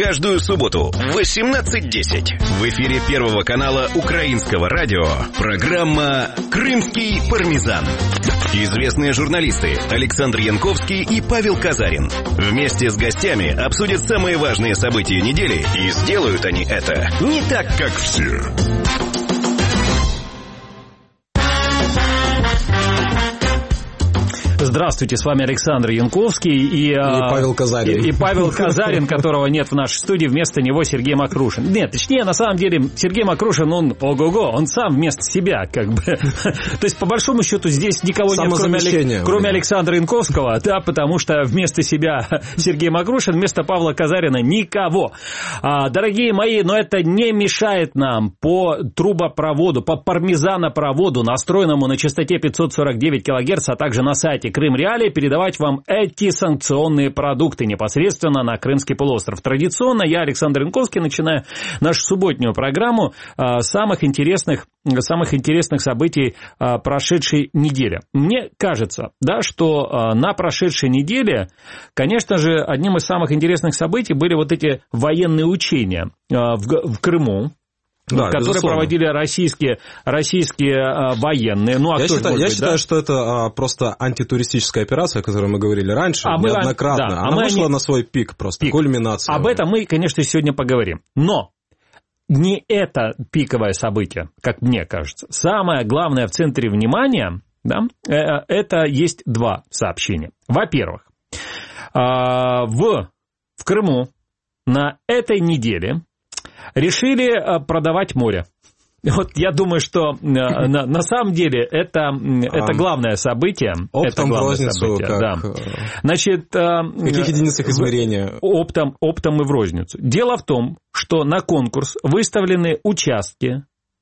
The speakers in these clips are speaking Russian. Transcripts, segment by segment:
Каждую субботу в 18:10 в эфире Первого канала Украинского радио программа «Крымский пармезан». Известные журналисты Александр Янковский и Павел Казарин вместе с гостями обсудят самые важные события недели, и сделают они это не так, как все. Здравствуйте, с вами Александр Янковский и Павел Казарин. И Павел Казарин, которого нет в нашей студии, вместо него Сергей Макрушин. Нет, точнее, на самом деле, Сергей Макрушин, он ого-го, он сам вместо себя, как бы. То есть, по большому счету, здесь никого нет, кроме Александра Янковского, да, потому что вместо себя Сергей Макрушин, вместо Павла Казарина никого. Дорогие мои, но это не мешает нам по трубопроводу, по пармезанопроводу, настроенному на частоте 549 кГц, а также на сайте Крым Реалии, передавать вам эти санкционные продукты непосредственно на Крымский полуостров. Традиционно я, Александр Янковский, начинаю нашу субботнюю программу с самых интересных событий прошедшей недели. Мне кажется, да, что на прошедшей неделе, конечно же, одним из самых интересных событий были вот эти военные учения в Крыму. Да, которые проводили российские военные. Ну, я считаю, что это просто антитуристическая операция, о которой мы говорили раньше, неоднократно. Да, она вышла на свой пик, кульминацию. Об этом мы, конечно, сегодня поговорим. Но не это пиковое событие, как мне кажется. Самое главное в центре внимания, да, это есть два сообщения. Во-первых, в Крыму на этой неделе решили продавать море. Вот я думаю, что на самом деле это главное событие. Оптом в розницу, да. Значит, в каких единицах измерения? Оптом и в розницу. Дело в том, что на конкурс выставлены участки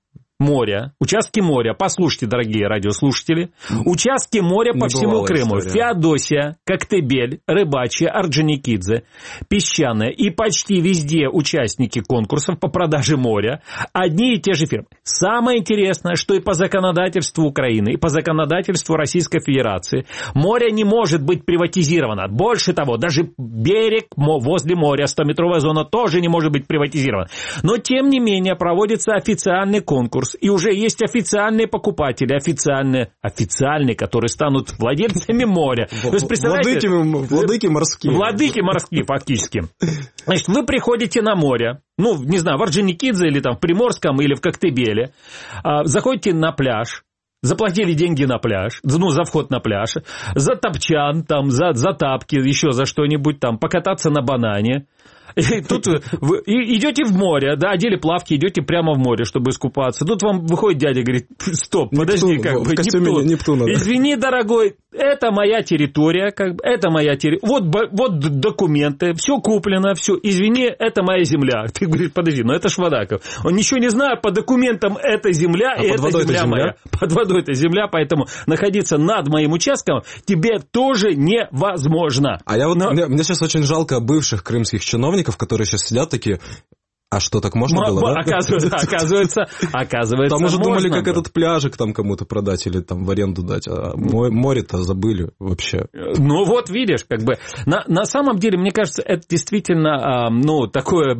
моря, послушайте, дорогие радиослушатели, участки моря по всему Крыму. История. Феодосия, Коктебель, Рыбачья, Орджоникидзе, Песчаная и почти везде участники конкурсов по продаже моря одни и те же фирмы. Самое интересное, что и по законодательству Украины, и по законодательству Российской Федерации море не может быть приватизировано. Больше того, даже берег возле моря, 100-метровая зона тоже не может быть приватизирована. Но, тем не менее, проводится официальный конкурс. И уже есть официальные покупатели, официальные, которые станут владельцами моря. То есть, представляете, владыки морские. Владыки морские, фактически. Значит, вы приходите на море, не знаю, в Орджоникидзе или там в Приморском, или в Коктебеле, заходите на пляж, заплатили деньги на пляж, за вход на пляж, за топчан, там, за тапки, еще за что-нибудь, там, покататься на банане. И тут вы идете в море, да, одели плавки, идете прямо в море, чтобы искупаться. Тут вам выходит дядя и говорит: стоп, подожди, в костюме Нептуна. Извини, дорогой, это моя территория, это моя территория. Вот документы, все куплено, все. Извини, это моя земля. Ты говоришь: подожди, это ж Водаков. Он ничего не знает, по документам это земля, и это земля моя. Под водой это земля, поэтому находиться над моим участком тебе тоже невозможно. Мне сейчас очень жалко бывших крымских чиновников, которые сейчас сидят такие: а что, так можно было, да? Оказывается, там уже думали, как было. этот пляжик там кому-то продать или там в аренду дать, а море-то забыли вообще. Ну вот видишь, как бы, на самом деле, мне кажется, это действительно, такое...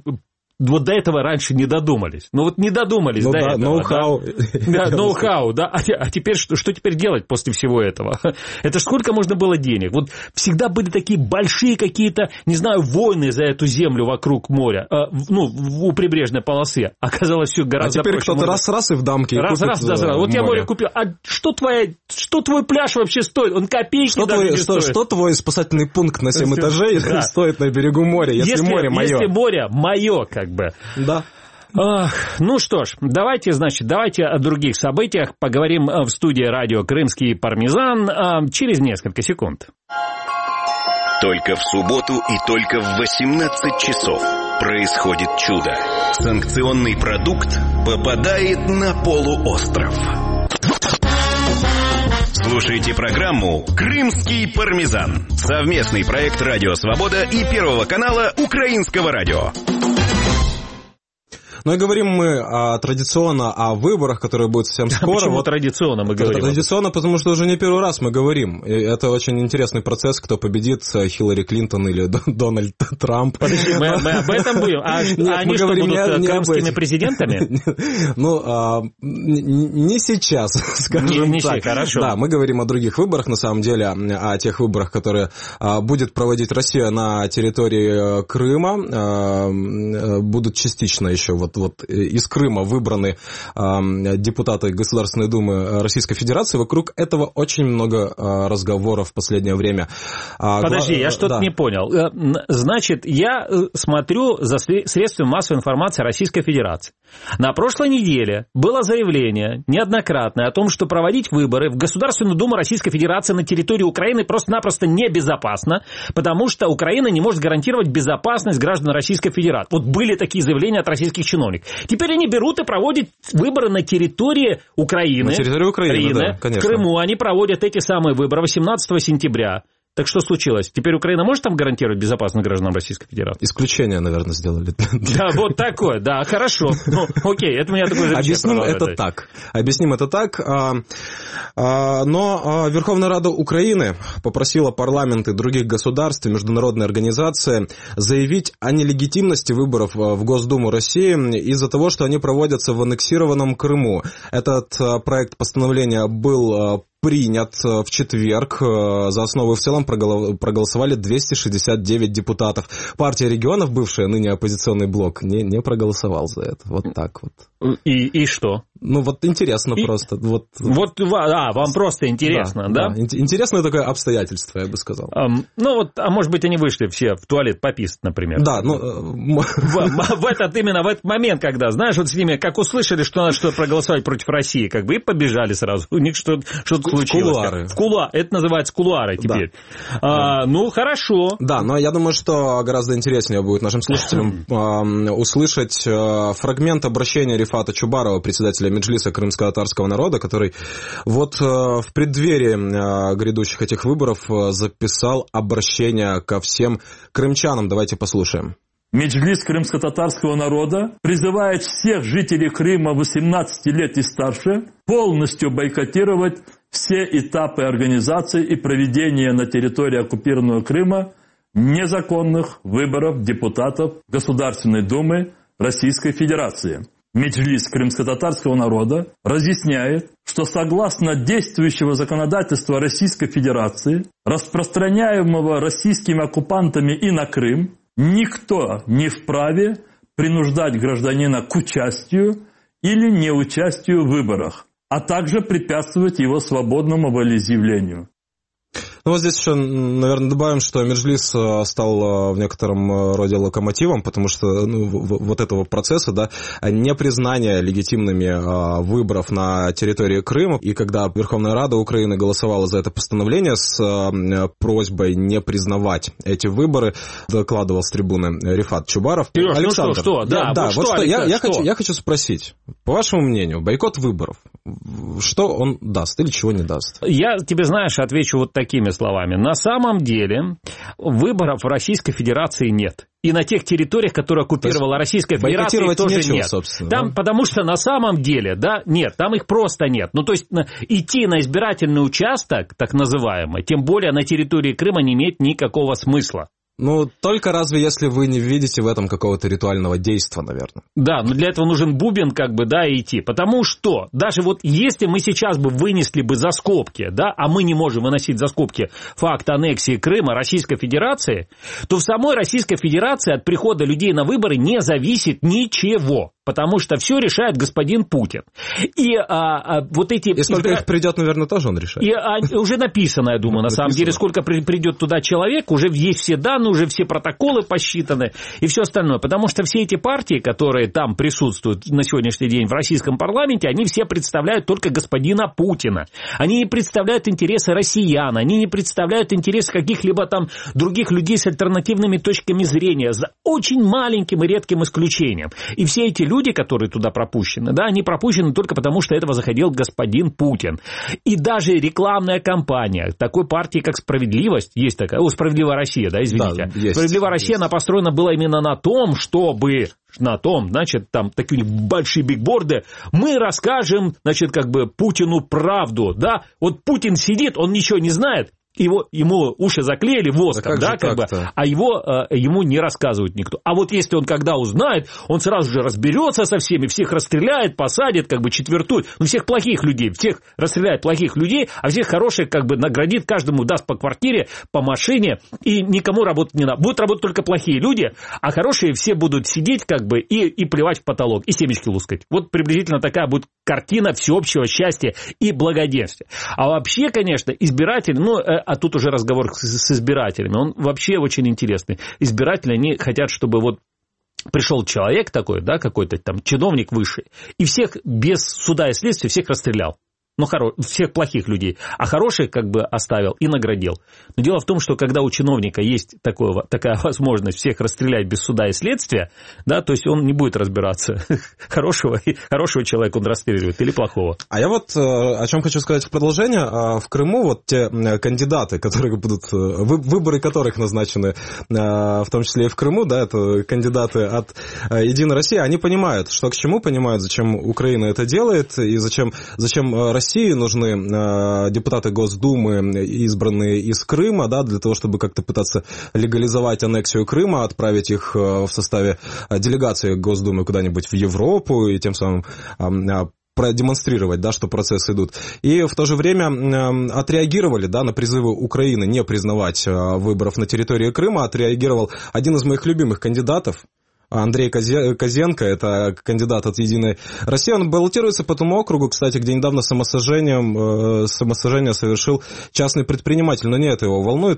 Вот до этого раньше не додумались. Не додумались до этого. Ноу-хау. Да, ноу-хау, да. А теперь что теперь делать после всего этого? Это ж сколько можно было денег? Вот всегда были такие большие какие-то, не знаю, войны за эту землю вокруг моря, у прибрежной полосы. Оказалось, все гораздо проще. А теперь кто-то раз и в дамке. Раз. Вот я море купил. А что твой пляж вообще стоит? Он копейки даже не стоит. Что твой спасательный пункт на 7 этажей стоит на берегу моря, если море мое? Если море мое, как бы. Да. Ну что ж, давайте о других событиях поговорим в студии радио «Крымский пармезан» через несколько секунд. Только в субботу и только в 18 часов происходит чудо. Санкционный продукт попадает на полуостров. Слушайте программу «Крымский пармезан». Совместный проект «Радио Свобода» и Первого канала Украинского радио. Но и говорим мы традиционно о выборах, которые будут совсем скоро. Почему традиционно мы говорим? Традиционно, потому что уже не первый раз мы говорим. И это очень интересный процесс, кто победит, Хиллари Клинтон или Дональд Трамп. Подожди, мы об этом будем? Они что, будут крымскими президентами? Ну, не сейчас, скажем так. Хорошо. Да, мы говорим о других выборах, на самом деле, о тех выборах, которые будет проводить Россия на территории Крыма. Будут частично еще вот из Крыма выбраны депутаты Государственной Думы Российской Федерации. Вокруг этого очень много разговоров в последнее время. Подожди, я что-то не понял. Значит, я смотрю за средствами массовой информации Российской Федерации. На прошлой неделе было заявление неоднократное о том, что проводить выборы в Государственную Думу Российской Федерации на территории Украины просто-напросто небезопасно, потому что Украина не может гарантировать безопасность граждан Российской Федерации. Вот были такие заявления от российских чиновников. Теперь они берут и проводят выборы на территории Украины. На территории Украины, да, конечно. В Крыму они проводят эти самые выборы 18 сентября. Так что случилось? Теперь Украина может там гарантировать безопасность гражданам Российской Федерации? Исключение, наверное, сделали. Да, вот такое, да, хорошо. Ну, окей, это у меня такой же Объясним это так. Но Верховная Рада Украины попросила парламенты других государств и международные организации заявить о нелегитимности выборов в Госдуму России из-за того, что они проводятся в аннексированном Крыму. Этот проект постановления был принят в четверг. За основу в целом проголосовали 269 депутатов. Партия регионов, бывшая ныне оппозиционный блок, не проголосовал за это. Вот так вот. И что? Ну, вот интересно просто. Вам просто интересно, да? Да, интересное такое обстоятельство, я бы сказал. Может быть, они вышли все в туалет пописать, например. Да, в этот момент, когда, знаешь, вот с ними, как услышали, что надо что-то проголосовать против России, как бы и побежали сразу. У них что-то случилось. Это называется кулуары теперь. Да. Хорошо. Да, но я думаю, что гораздо интереснее будет нашим слушателям услышать фрагмент обращения Рифата Чубарова, председателя Меджлиса крымско-татарского народа, который вот в преддверии грядущих этих выборов записал обращение ко всем крымчанам. Давайте послушаем. Меджлис крымско-татарского народа призывает всех жителей Крыма 18 лет и старше полностью бойкотировать все этапы организации и проведения на территории оккупированного Крыма незаконных выборов депутатов Государственной Думы Российской Федерации. Меджлис крымско-татарского народа разъясняет, что согласно действующего законодательства Российской Федерации, распространяемого российскими оккупантами и на Крым, никто не вправе принуждать гражданина к участию или неучастию в выборах, а также препятствовать его свободному волеизъявлению. Ну, вот здесь еще, наверное, добавим, что Меджлис стал в некотором роде локомотивом, потому что вот этого процесса, да, непризнание легитимными выборов на территории Крыма, и когда Верховная Рада Украины голосовала за это постановление с просьбой не признавать эти выборы, докладывал с трибуны Рифат Чубаров. Сереж, Александр, что? Я хочу спросить, по вашему мнению, бойкот выборов, что он даст или чего не даст? Я тебе, знаешь, отвечу вот такими словами. На самом деле выборов в Российской Федерации нет. И на тех территориях, которые оккупировала Российская Федерация, тоже нечего, нет. Собственно, там, да? Потому что на самом деле, да, нет, там их просто нет. Ну, то есть идти на избирательный участок, так называемый, тем более на территории Крыма, не имеет никакого смысла. Ну, только разве если вы не видите в этом какого-то ритуального действия, наверное. Да, но для этого нужен бубен, как бы, да, идти. Потому что даже вот если мы сейчас бы вынесли бы за скобки, да, а мы не можем выносить за скобки факт аннексии Крыма Российской Федерации, то в самой Российской Федерации от прихода людей на выборы не зависит ничего. Потому что все решает господин Путин. И вот эти... И сколько их придет, наверное, тоже он решает. И уже написано, я думаю, на самом деле, сколько придет туда человек, уже есть все данные, уже все протоколы посчитаны и все остальное. Потому что все эти партии, которые там присутствуют на сегодняшний день в российском парламенте, они все представляют только господина Путина. Они не представляют интересы россиян, они не представляют интересы каких-либо там других людей с альтернативными точками зрения, за очень маленьким и редким исключением. И все эти люди, которые туда пропущены, да, они пропущены только потому, что этого захотел господин Путин. И даже рекламная кампания такой партии, как «Справедливость», есть такая, «Справедливая Россия», да, извините. Да, «Справедливая Россия», она построена была именно на том, чтобы на том, значит, там такие большие бигборды, мы расскажем, значит, как бы Путину правду, да, вот Путин сидит, он ничего не знает, ему уши заклеили воском, да, как бы, а ему не рассказывают никто. А вот если он когда узнает, он сразу же разберется со всеми, всех расстреляет, посадит, как бы четвертует, ну, всех плохих людей, всех расстреляет плохих людей, а всех хороших как бы наградит, каждому даст по квартире, по машине, и никому работать не надо. Будут работать только плохие люди, а хорошие все будут сидеть как бы и плевать в потолок, и семечки лускать. Вот приблизительно такая будет картина всеобщего счастья и благоденствия. А вообще, конечно, избиратели, ну, а тут уже разговор с избирателями, он вообще очень интересный. Избиратели, они хотят, чтобы вот пришел человек такой, да, какой-то там чиновник высший, и всех без суда и следствия всех расстрелял. Ну, всех плохих людей, а хороших как бы оставил и наградил. Но дело в том, что когда у чиновника есть такая возможность всех расстрелять без суда и следствия, да, то есть он не будет разбираться, хорошего человека он расстреливает или плохого. А я вот о чем хочу сказать в продолжение. В Крыму вот те кандидаты, которые будут, выборы которых назначены, в том числе и в Крыму, да, это кандидаты от «Единой России», они понимают, что к чему, понимают, зачем Украина это делает и зачем России нужны депутаты Госдумы, избранные из Крыма, да, для того, чтобы как-то пытаться легализовать аннексию Крыма, отправить их в составе делегации Госдумы куда-нибудь в Европу и тем самым продемонстрировать, да, что процессы идут. И в то же время отреагировали, да, на призывы Украины не признавать выборов на территории Крыма, отреагировал один из моих любимых кандидатов, Андрей Козенко, это кандидат от «Единой России». Он баллотируется по тому округу, кстати, где недавно самосожжение совершил частный предприниматель. Но не это его волнует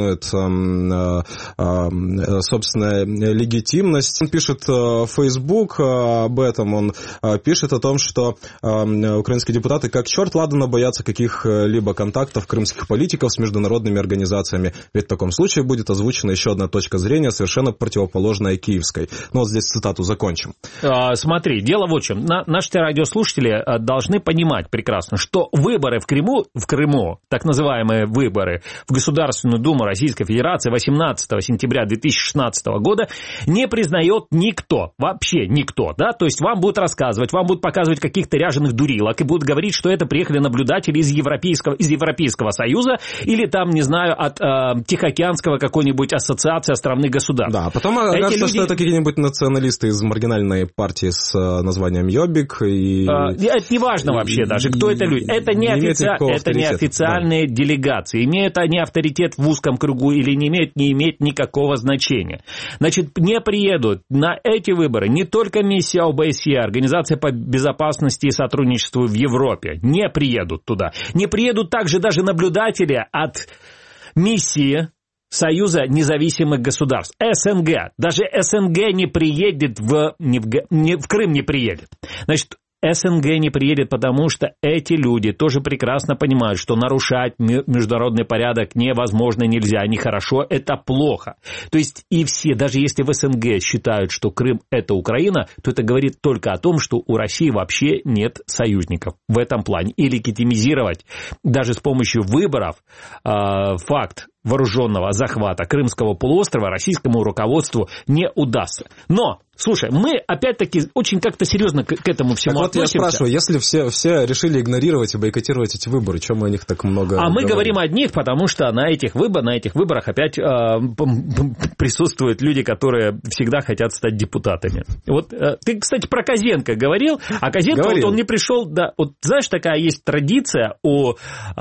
собственная легитимность. Он пишет в Facebook об этом, он пишет о том, что украинские депутаты как черт ладно боятся каких-либо контактов крымских политиков с международными организациями. Ведь в таком случае будет озвучена еще одна точка зрения, совершенно противоположная киевской. Ну, вот здесь цитату закончим. Смотри, дело в чем. Наши радиослушатели должны понимать прекрасно, что выборы в Крыму, так называемые выборы в Государственную Думу Российской Федерации 18 сентября 2016 года не признает никто, вообще никто, да, то есть вам будут рассказывать, вам будут показывать каких-то ряженых дурилок и будут говорить, что это приехали наблюдатели из Европейского Союза или там, не знаю, от Тихоокеанского какой-нибудь ассоциации островных государств. Да, потом окажется, что это какие-нибудь националисты из маргинальной партии с названием Йобик. Это не важно вообще даже, кто это люди. Это не официальные делегации. Имеют они авторитет в узком кругу или не имеют никакого значения. Значит, не приедут на эти выборы не только миссия ОБСЕ, Организация по безопасности и сотрудничеству в Европе. Не приедут туда. Не приедут также даже наблюдатели от миссии Союза независимых государств, СНГ. Даже СНГ не приедет в Крым не приедет. Значит, СНГ не приедет, потому что эти люди тоже прекрасно понимают, что нарушать международный порядок невозможно, нельзя, нехорошо, это плохо. То есть и все, даже если в СНГ считают, что Крым это Украина, то это говорит только о том, что у России вообще нет союзников в этом плане. И легитимизировать даже с помощью выборов факт вооруженного захвата Крымского полуострова российскому руководству не удастся. Но, слушай, мы опять-таки очень как-то серьезно к этому всему так относимся. Вот я спрашиваю, если все решили игнорировать и бойкотировать эти выборы, чем мы о них так много говорим? Мы говорим о них, потому что на этих выборах опять присутствуют люди, которые всегда хотят стать депутатами. Вот ты, кстати, про Козенко говорил, а Козенко вот он не пришел, да, вот знаешь, такая есть традиция у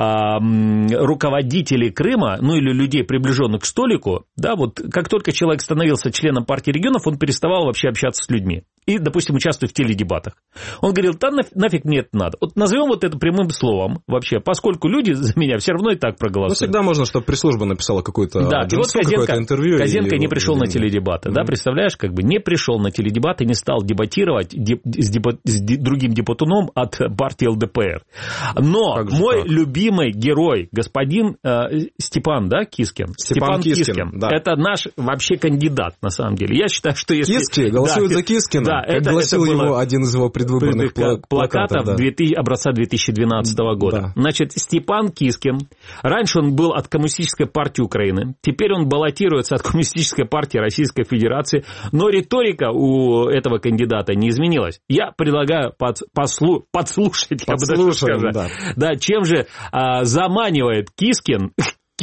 руководителей Крыма, ну или людей, приближенных к столику, да, вот как только человек становился членом партии регионов, он переставал вообще общаться с людьми. И, допустим, участвовать в теледебатах. Он говорил, да нафиг мне это надо. Вот назовем вот это прямым словом вообще, поскольку люди за меня все равно и так проголосуют. Ну, всегда можно, чтобы пресс-служба написала какое-то интервью. Козенко не пришел на теледебаты, да, представляешь, как бы не пришел на теледебаты, не стал дебатировать с другим депутатом от партии ЛДПР. Но мой любимый герой, господин Степан, да, Кискин? Степан Кискин, да. Это наш вообще кандидат, на самом деле. Я считаю, что если... Киски голосуют за Кискина. Да, Да, как гласил его один из его предвыборных плакатов образца 2012 года. Да. Значит, Степан Кискин, раньше он был от Коммунистической партии Украины, теперь он баллотируется от Коммунистической партии Российской Федерации, но риторика у этого кандидата не изменилась. Я предлагаю подслушать, я бы даже сказал. Да, чем же заманивает Кискин,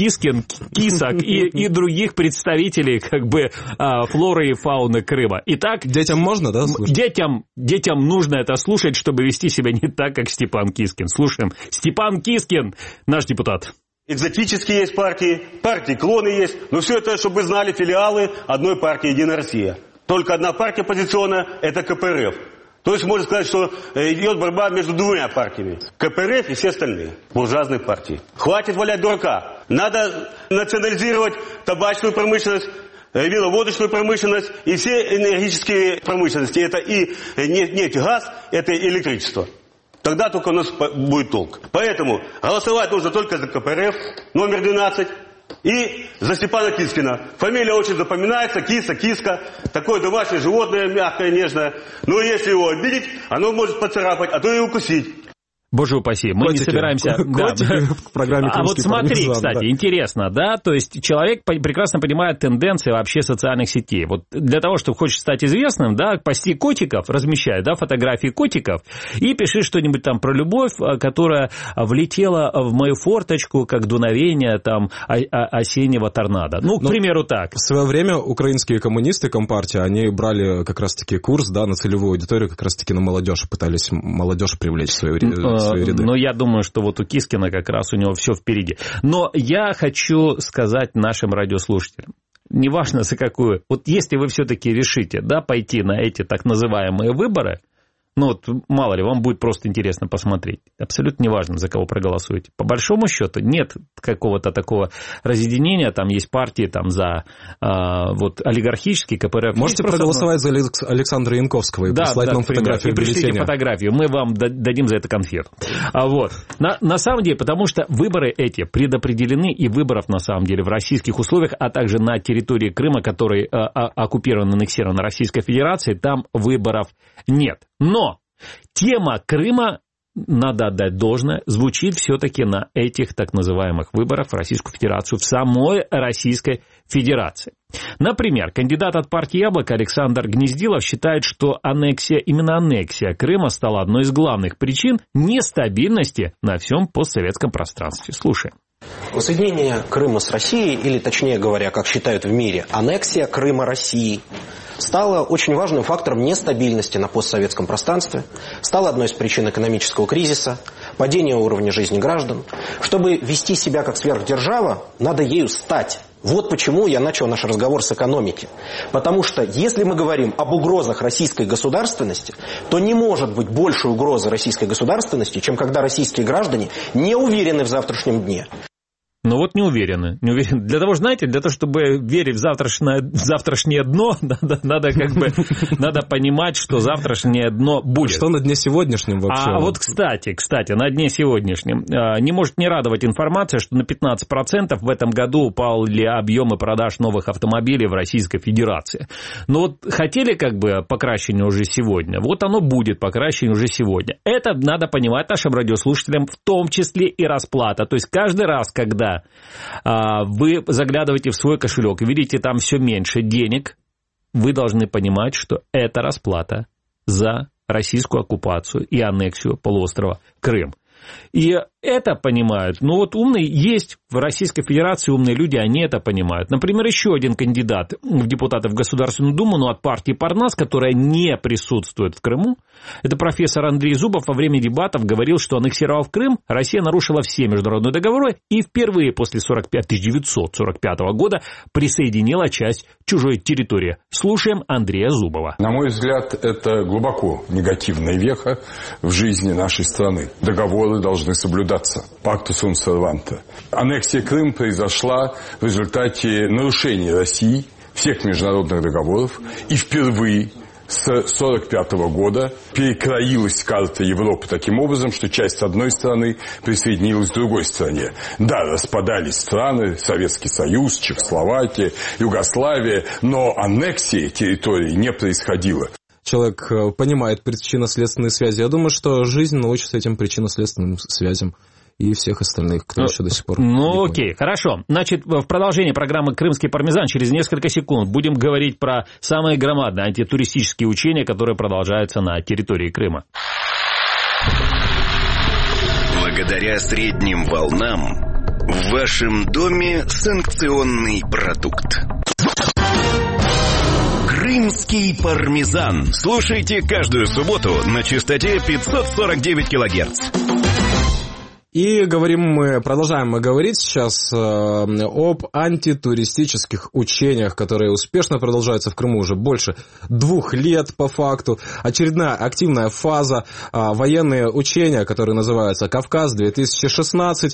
Кисак и других представителей как бы флоры и фауны Крыма. Итак, детям можно, да, слушать? Детям нужно это слушать, чтобы вести себя не так, как Степан Кискин. Слушаем. Степан Кискин, наш депутат. Экзотические есть партии клоны есть, но все это, чтобы вы знали, филиалы одной партии «Единая Россия». Только одна партия оппозиционная – это КПРФ. То есть можно сказать, что идет борьба между двумя партиями. КПРФ и все остальные буржуазные партии. Хватит валять дурака. Надо национализировать табачную промышленность, виноводочную промышленность и все энергетические промышленности. Это и нефть, газ, это и электричество. Тогда только у нас будет толк. Поэтому голосовать нужно только за КПРФ, номер 12. И за Степана Кискина. Фамилия очень запоминается, Киска. Такое домашнее животное, мягкое, нежное. Но если его обидеть, оно может поцарапать, а то и укусить. Боже упаси, мы не собираемся... в программе а вот смотри, кстати, интересно, да, то есть человек прекрасно понимает тенденции вообще социальных сетей. Вот для того, чтобы хочешь стать известным, да, пасти котиков, размещай, да, фотографии котиков и пиши что-нибудь там про любовь, которая влетела в мою форточку, как дуновение там осеннего торнадо. Ну, к примеру, так. В свое время украинские коммунисты, Компартия, они брали как раз-таки курс, да, на целевую аудиторию, как раз-таки на молодежь, пытались молодежь привлечь в свои ряды. Но я думаю, что вот у Кискина как раз у него все впереди. Но я хочу сказать нашим радиослушателям, неважно за какую, вот если вы все-таки решите, да, пойти на эти так называемые выборы, ну вот мало ли, вам будет просто интересно посмотреть. Абсолютно неважно, за кого проголосуете. По большому счету нет какого-то такого разъединения, там есть партии там за вот олигархический КПРФ. Можете проголосовать за Александра Янковского и прислать нам фотографию бюллетеня. И пришлите фотографию, мы вам дадим за это конфету. Вот. На самом деле, потому что выборы эти предопределены, и выборов на самом деле в российских условиях, а также на территории Крыма, который оккупирован, аннексирован Российской Федерацией, там выборов нет. Но тема Крыма, надо отдать должное, звучит все-таки на этих так называемых выборах в Российскую Федерацию, в самой Российской Федерации. Например, кандидат от партии «Яблоко» Александр Гнездилов считает, что именно аннексия Крыма стала одной из главных причин нестабильности на всем постсоветском пространстве. Слушаем. Воссоединение Крыма с Россией, или точнее говоря, как считают в мире, аннексия Крыма России, стало очень важным фактором нестабильности на постсоветском пространстве, стало одной из причин экономического кризиса, падения уровня жизни граждан. Чтобы вести себя как сверхдержава, надо ею стать. Вот почему я начал наш разговор с экономики. Потому что если мы говорим об угрозах российской государственности, то не может быть больше угрозы российской государственности, чем когда российские граждане не уверены в завтрашнем дне. Ну вот не уверены. Для того, знаете, для того, чтобы верить в завтрашнее дно, надо понимать, что завтрашнее дно будет. Что на дне сегодняшнем вообще? А вот, кстати, на дне сегодняшнем не может не радовать информация, что на 15% в этом году упали объемы продаж новых автомобилей в Российской Федерации. Но вот хотели как бы покращение уже сегодня, вот оно будет покращение уже сегодня. Это надо понимать нашим радиослушателям, в том числе и расплата. То есть каждый раз, когда вы заглядываете в свой кошелек и видите там все меньше денег, вы должны понимать, что это расплата за российскую оккупацию и аннексию полуострова Крым. И это понимают. Ну вот есть в Российской Федерации умные люди, они это понимают. Например, еще один кандидат в депутаты в Государственную Думу, но от партии Парнас, которая не присутствует в Крыму, это профессор Андрей Зубов во время дебатов говорил, что аннексировав Крым, Россия нарушила все международные договоры и впервые после 1945 года присоединила часть чужой территории. Слушаем Андрея Зубова. На мой взгляд, это глубоко негативная веха в жизни нашей страны. Договоры должны соблюдаться. Пакту сунт серванта. Аннексия Крыма произошла в результате нарушения России всех международных договоров, и впервые с 1945 года перекроилась карта Европы таким образом, что часть одной страны присоединилась к другой стране. Да, распадались страны, Советский Союз, Чехословакия, Югославия, но аннексия территории не происходила. человек понимает причинно-следственные связи. Я думаю, что жизнь научится этим причинно-следственным связям и всех остальных, кто еще до сих пор... Ну, окей, хорошо. Значит, в продолжении программы «Крымский пармезан» через несколько секунд будем говорить про самые громадные антитуристические учения, которые продолжаются на территории Крыма. Благодаря средним волнам в вашем доме санкционный продукт. Крымский пармезан. Слушайте каждую субботу на частоте 549 килогерц. И продолжаем говорить сейчас об антитуристических учениях, которые успешно продолжаются в Крыму уже больше 2 лет по факту. Очередная активная фаза, военные учения, которые называются «Кавказ-2016».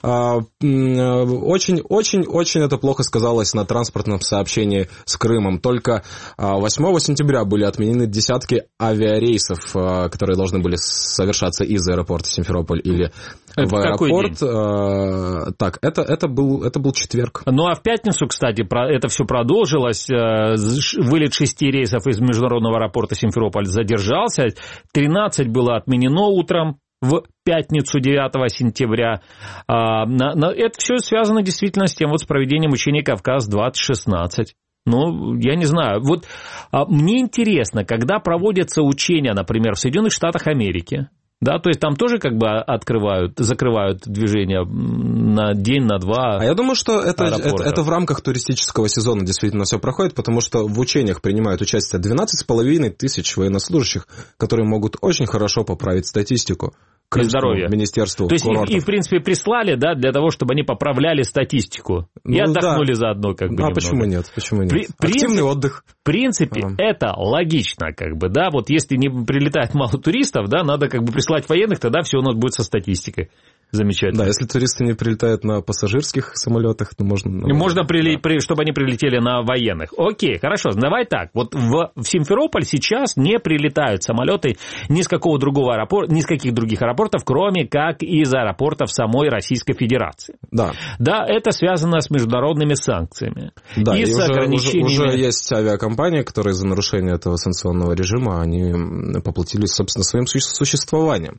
Очень это плохо сказалось на транспортном сообщении с Крымом. Только 8 сентября были отменены десятки авиарейсов, которые должны были совершаться из аэропорта Симферополь или в аэропорт. Так, это был четверг. Ну, а в пятницу, кстати, это все продолжилось. Вылет 6 рейсов из международного аэропорта Симферополь задержался. 13 было отменено утром в пятницу 9 сентября. Это все связано действительно с тем с проведением учений «Кавказ-2016». Ну, я не знаю. Вот мне интересно, когда проводятся учения, например, в Соединенных Штатах Америки, да, то есть там тоже как бы закрывают движение на день, на 2. А я думаю, что это в рамках туристического сезона действительно все проходит, потому что в учениях принимают участие 12,5 тысяч военнослужащих, которые могут очень хорошо поправить статистику. Здоровья. Министерству. То есть их, в принципе, прислали, да, для того, чтобы они поправляли статистику. И отдохнули заодно, как бы. А почему нет? Активный отдых. В принципе, это логично, как бы, да. Вот если не прилетает мало туристов, да, надо как бы прислать военных, тогда все у нас будет со статистикой. Замечательно. Да, если туристы не прилетают на пассажирских самолетах, то можно... чтобы они прилетели на военных. Окей, хорошо, давай так. Вот в Симферополь сейчас не прилетают самолеты ни с какого другого аэропорта, ни с каких других аэропортов, кроме как из аэропортов самой Российской Федерации. Да. Да, это связано с международными санкциями. Да, и с ограничениями. Уже есть авиакомпании, которые за нарушение этого санкционного режима, они поплатились, собственно, своим существованием.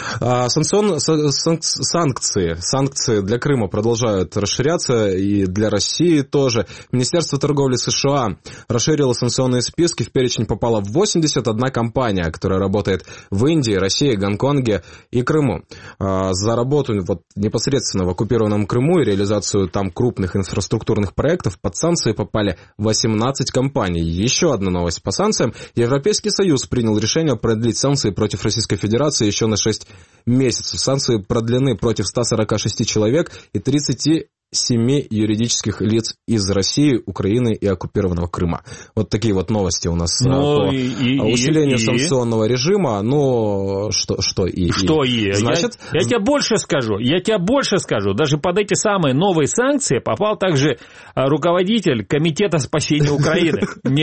Санкции для Крыма продолжают расширяться, и для России тоже. Министерство торговли США расширило санкционные списки, в перечень попала 81 компания, которая работает в Индии, России, Гонконге и Крыму. За работу непосредственно в оккупированном Крыму и реализацию там крупных инфраструктурных проектов под санкции попали 18 компаний. Еще одна новость по санкциям. Европейский Союз принял решение продлить санкции против Российской Федерации еще на 6 месяцев. Санкции продлены против 146 человек и 37 юридических лиц из России, Украины и оккупированного Крыма. Вот такие вот новости у нас по усилению санкционного режима. Ну, Значит, я тебе больше скажу. Даже под эти самые новые санкции попал также руководитель Комитета спасения Украины.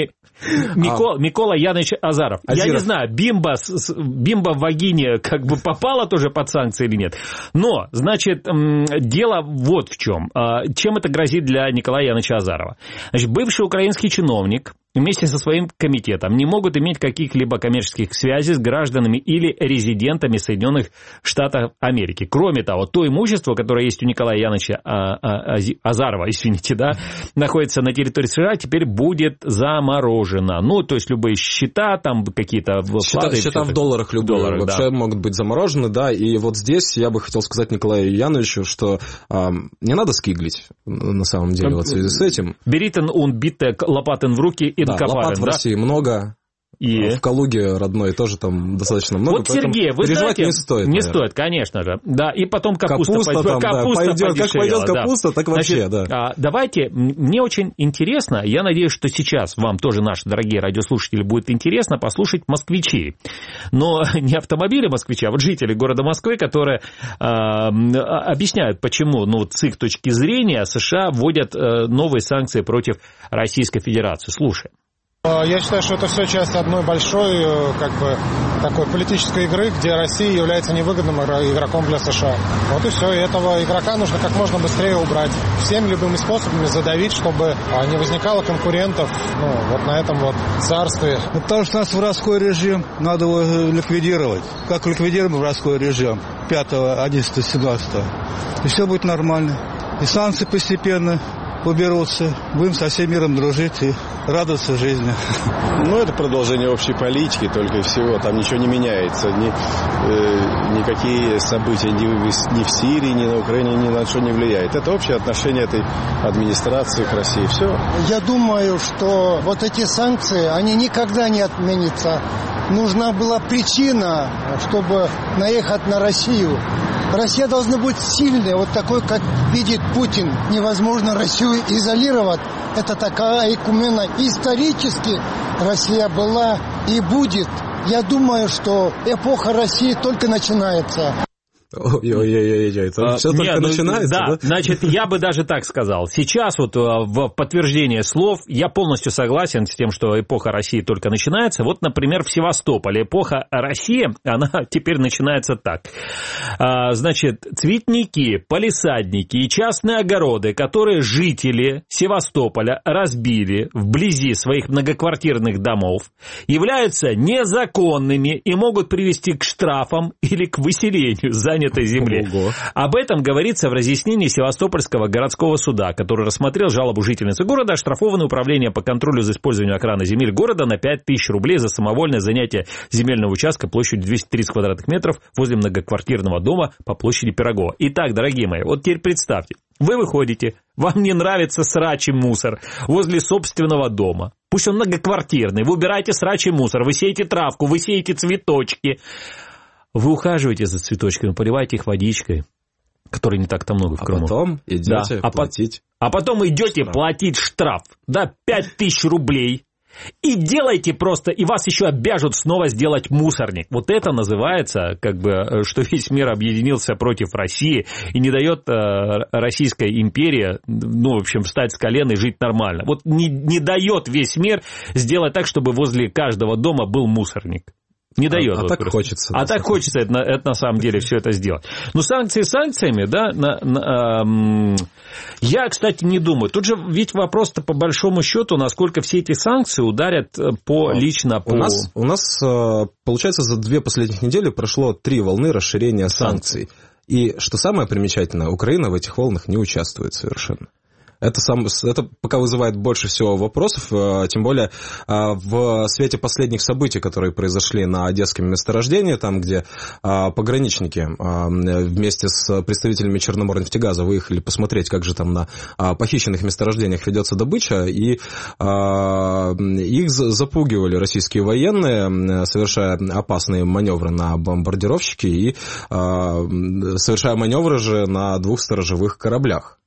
Микола Янович Азаров. Я не знаю, бимба в вагине как бы попала тоже под санкции или нет. Но, значит, дело вот в чем. Чем это грозит для Николая Яновича Азарова? Значит, бывший украинский чиновник вместе со своим комитетом не могут иметь каких-либо коммерческих связей с гражданами или резидентами Соединенных Штатов Америки. Кроме того, то имущество, которое есть у Николая Яновича Азарова, находится на территории США, теперь будет заморожено. Ну, то есть любые счета, там какие-то вклады. Счета в долларах любые вообще могут быть заморожены, да. И вот здесь я бы хотел сказать Николаю Яновичу, что не надо скиглить на самом деле в связи с этим. Беритен он битте лопатен в руки и лопат в России много. И в Калуге родной тоже там достаточно много. Вот, Сергей, вы знаете, не стоит, конечно же. Да, и потом капуста пойдет. Как пойдет капуста, так вообще, да. Давайте, мне очень интересно, я надеюсь, что сейчас вам тоже, наши дорогие радиослушатели, будет интересно послушать москвичей. Но не автомобили москвича, а вот жители города Москвы, которые объясняют, почему, с их точки зрения, США вводят новые санкции против Российской Федерации. Слушай. Я считаю, что это все часть одной большой, такой политической игры, где Россия является невыгодным игроком для США. Вот и все. И этого игрока нужно как можно быстрее убрать. Всеми любыми способами задавить, чтобы не возникало конкурентов вот на этом вот царстве. Потому что у нас воровской режим, надо его ликвидировать. Как ликвидируем воровской режим? 5, 11, 17. И все будет нормально. И санкции постепенно уберутся. Будем со всем миром дружить и радоваться жизни. Это продолжение общей политики, только и всего. Там ничего не меняется. Никакие события ни в Сирии, ни на Украине ни на что не влияет. Это общее отношение этой администрации к России. Все. Я думаю, что вот эти санкции, они никогда не отменятся. Нужна была причина, чтобы наехать на Россию. Россия должна быть сильной, вот такой, как видит Путин. Невозможно Россию изолировать. Это такая экумена. Исторически Россия была и будет. Я думаю, что эпоха России только начинается. Это все только начинается, да? Значит, я бы даже так сказал. Сейчас вот в подтверждение слов я полностью согласен с тем, что эпоха России только начинается. Вот, например, в Севастополе эпоха России, она теперь начинается так. Значит, цветники, палисадники и частные огороды, которые жители Севастополя разбили вблизи своих многоквартирных домов, являются незаконными и могут привести к штрафам или к выселению занятой земли. Ого. Об этом говорится в разъяснении Севастопольского городского суда, который рассмотрел жалобу жительницы города, оштрафованное управление по контролю за использованием охраны земель города на 5000 рублей за самовольное занятие земельного участка площадью 230 квадратных метров возле многоквартирного дома по площади Пирогова. Итак, дорогие мои, вот теперь представьте, вы выходите, вам не нравится срачий мусор возле собственного дома. Пусть он многоквартирный, вы убираете срачий мусор, вы сеете травку, вы сеете цветочки. Вы ухаживаете за цветочками, поливаете их водичкой, которой не так-то много в Крыму. А потом идете платить. А потом идете платить штраф, 5000 рублей. И делайте просто, и вас еще обяжут снова сделать мусорник. Вот это называется, что весь мир объединился против России и не дает Российской империи, в общем, встать с колен и жить нормально. Вот не дает весь мир сделать так, чтобы возле каждого дома был мусорник. Не дает. Так хочется. Так хочется это на самом деле все это сделать. Но санкции санкциями, да, я, кстати, не думаю. Тут же ведь вопрос-то по большому счету, насколько все эти санкции ударят лично по... У нас, получается, за 2 последних недели прошло 3 волны расширения санкций. И, что самое примечательное, Украина в этих волнах не участвует совершенно. Это пока вызывает больше всего вопросов, тем более в свете последних событий, которые произошли на Одесском месторождении, там, где пограничники вместе с представителями Черноморнефтегаза выехали посмотреть, как же там на похищенных месторождениях ведется добыча, и их запугивали российские военные, совершая опасные маневры на бомбардировщике и совершая маневры же на 2 сторожевых кораблях.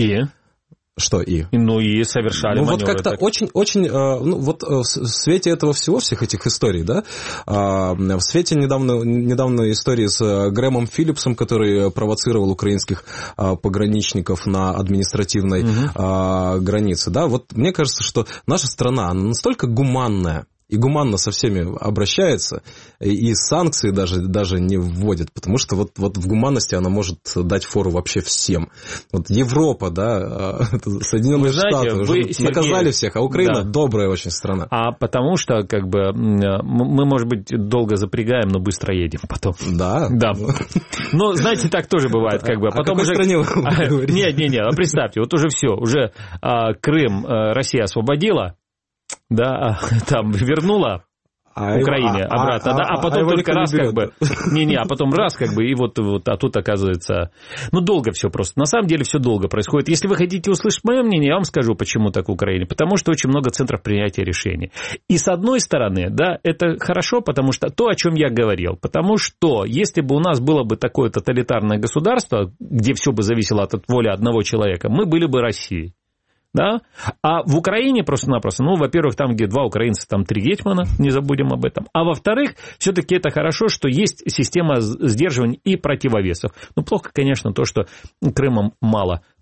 Что и? И совершали маневры. Вот как-то очень, в свете этого всего, всех этих историй, да, в свете недавней истории с Грэмом Филлипсом, который провоцировал украинских пограничников на административной границе, да, вот мне кажется, что наша страна, она настолько гуманная, и гуманно со всеми обращается, и санкции даже не вводит, потому что вот в гуманности она может дать фору вообще всем. Вот Европа, да, Соединенные Штаты уже наказали всех, а Украина добрая очень страна. А потому что, мы, может быть, долго запрягаем, но быстро едем потом. Да. Ну, знаете, так тоже бывает, А потом какой стране вы говорите? Не, представьте, вот уже все, уже Крым Россия освободила, да, там вернула Украине обратно, да, а потом только раз а потом раз и вот, а тут оказывается, долго все просто, на самом деле все долго происходит. Если вы хотите услышать мое мнение, я вам скажу, почему так в Украине, потому что очень много центров принятия решений. И с одной стороны, да, это хорошо, потому что то, о чем я говорил, потому что если бы у нас было бы такое тоталитарное государство, где все бы зависело от воли одного человека, мы были бы Россией. Да? А в Украине просто-напросто, во-первых, там, где 2 украинца, там 3 гетьмана, не забудем об этом. А во-вторых, все-таки это хорошо, что есть система сдерживаний и противовесов. Плохо, конечно, то, что Крымом мало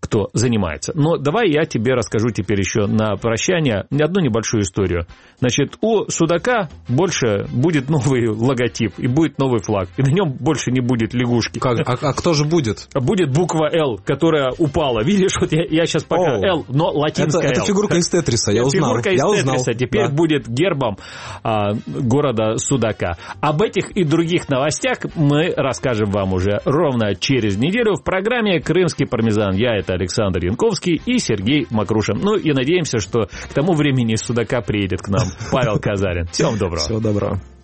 кто занимается. Но давай я тебе расскажу теперь еще на прощание одну небольшую историю. Значит, у Судака больше будет новый логотип и будет новый флаг. И на нем больше не будет лягушки. А кто же будет? Будет буква «Л», которая упала. Видишь, вот я сейчас пока «Л», но латинская «Л». Это фигурка из Тетриса, я узнал. Фигурка из Тетриса теперь будет гербом города Судака. Об этих и других новостях мы расскажем вам уже ровно через неделю в программе «Крымский пармезан». Я это Александр Янковский и Сергей Макрушин. Ну и надеемся, что к тому времени из Судака приедет к нам Павел Казарин. Всем доброго. Всего доброго.